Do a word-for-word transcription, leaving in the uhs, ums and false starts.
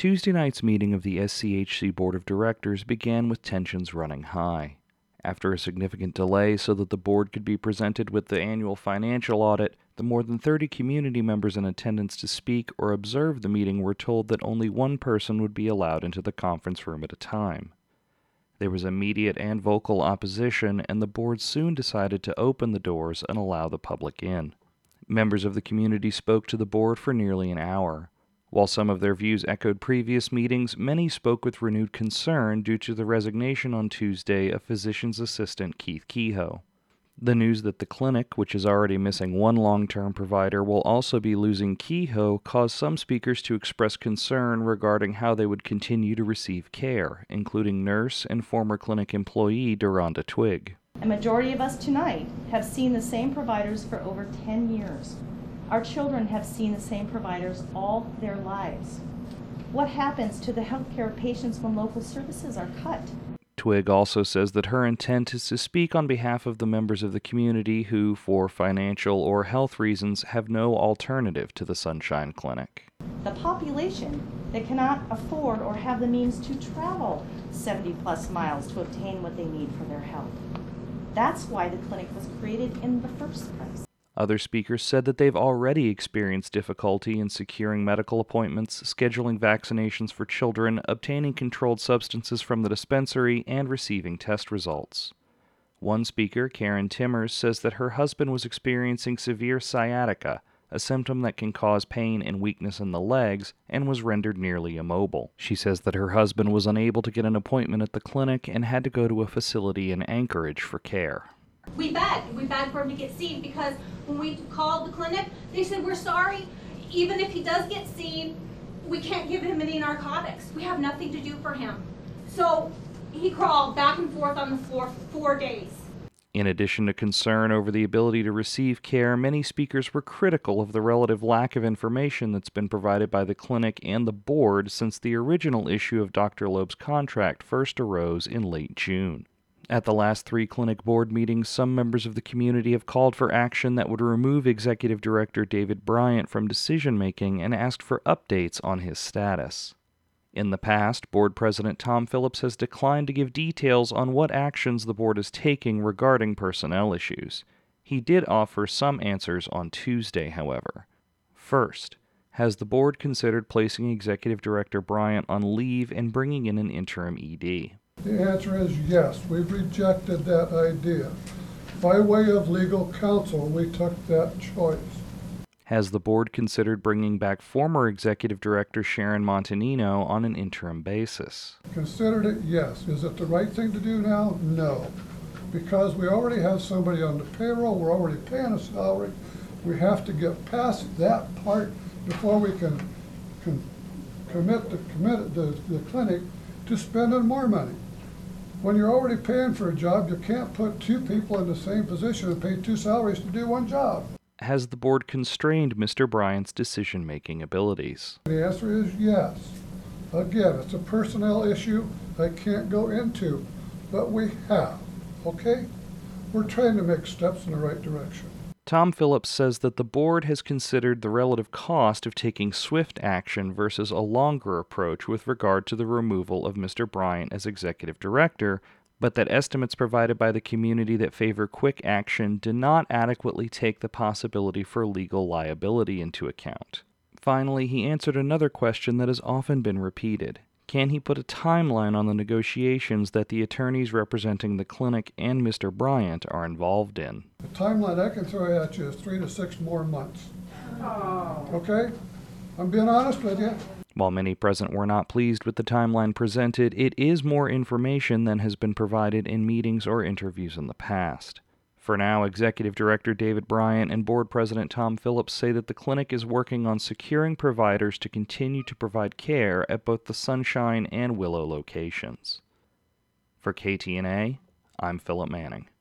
Tuesday night's meeting of the S C H C Board of Directors began with tensions running high. After a significant delay so that the board could be presented with the annual financial audit, the more than thirty community members in attendance to speak or observe the meeting were told that only one person would be allowed into the conference room at a time. There was immediate and vocal opposition, and the board soon decided to open the doors and allow the public in. Members of the community spoke to the board for nearly an hour. While some of their views echoed previous meetings, many spoke with renewed concern due to the resignation on Tuesday of physician's assistant Keith Kehoe. The news that the clinic, which is already missing one long-term provider, will also be losing Kehoe caused some speakers to express concern regarding how they would continue to receive care, including nurse and former clinic employee Deronda Twigg. A majority of us tonight have seen the same providers for over ten years. Our children have seen the same providers all their lives. What happens to the healthcare patients when local services are cut? Twigg also says that her intent is to speak on behalf of the members of the community who, for financial or health reasons, have no alternative to the Sunshine Clinic. The population that cannot afford or have the means to travel seventy plus miles to obtain what they need for their health. That's why the clinic was created in the first place. Other speakers said that they've already experienced difficulty in securing medical appointments, scheduling vaccinations for children, obtaining controlled substances from the dispensary, and receiving test results. One speaker, Karen Timmers, says that her husband was experiencing severe sciatica, a symptom that can cause pain and weakness in the legs, and was rendered nearly immobile. She says that her husband was unable to get an appointment at the clinic and had to go to a facility in Anchorage for care. We begged. We begged for him to get seen because when we called the clinic, they said, we're sorry, even if he does get seen, we can't give him any narcotics. We have nothing to do for him. So he crawled back and forth on the floor for four days. In addition to concern over the ability to receive care, many speakers were critical of the relative lack of information that's been provided by the clinic and the board since the original issue of Doctor Loeb's contract first arose in late June. At the last three clinic board meetings, some members of the community have called for action that would remove Executive Director David Bryant from decision-making and asked for updates on his status. In the past, Board President Tom Phillips has declined to give details on what actions the board is taking regarding personnel issues. He did offer some answers on Tuesday, however. First, has the board considered placing Executive Director Bryant on leave and bringing in an interim E D? The answer is yes. We've rejected that idea. By way of legal counsel, we took that choice. Has the board considered bringing back former Executive Director Sharon Montanino on an interim basis? Considered it, yes. Is it the right thing to do now? No. Because we already have somebody on the payroll, we're already paying a salary. We have to get past that part before we can, can commit, the, commit the, the clinic to spending more money. When you're already paying for a job, you can't put two people in the same position and pay two salaries to do one job. Has the board constrained Mister Bryant's decision-making abilities? The answer is yes. Again, it's a personnel issue I can't go into, but we have, okay? We're trying to make steps in the right direction. Tom Phillips says that the board has considered the relative cost of taking swift action versus a longer approach with regard to the removal of Mister Bryant as executive director, but that estimates provided by the community that favor quick action do not adequately take the possibility for legal liability into account. Finally, he answered another question that has often been repeated. Can he put a timeline on the negotiations that the attorneys representing the clinic and Mister Bryant are involved in? The timeline I can throw at you is three to six more months. Oh. Okay? I'm being honest with you. While many present were not pleased with the timeline presented, it is more information than has been provided in meetings or interviews in the past. For now, Executive Director David Bryant and Board President Tom Phillips say that the clinic is working on securing providers to continue to provide care at both the Sunshine and Willow locations. For K T N A, I'm Philip Manning.